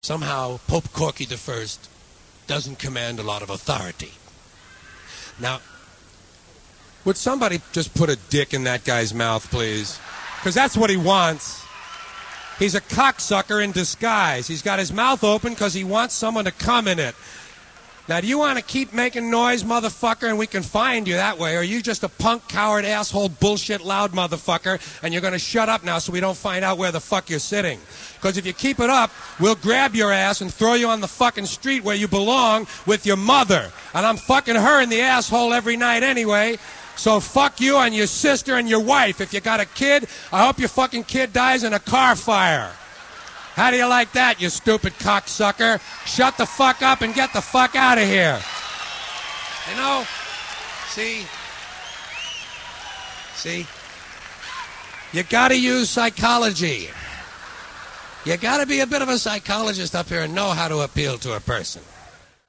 somehow Pope Corky I doesn't command a lot of authority. Now, would somebody just put a dick in that guy's mouth, please? Because that's what he wants. He's a cocksucker in disguise. He's got his mouth open because he wants someone to come in it. Now, do you want to keep making noise, motherfucker, and we can find you that way? Or are you just a punk, coward, asshole, bullshit, loud motherfucker, and you're going to shut up now so we don't find out where the fuck you're sitting? Because if you keep it up, we'll grab your ass and throw you on the fucking street where you belong with your mother. And I'm fucking her in the asshole every night anyway. So fuck you and your sister and your wife. If you got a kid, I hope your fucking kid dies in a car fire. How do you like that, you stupid cocksucker? Shut the fuck up and get the fuck out of here. You know, see, you gotta use psychology. You gotta be a bit of a psychologist up here and know how to appeal to a person.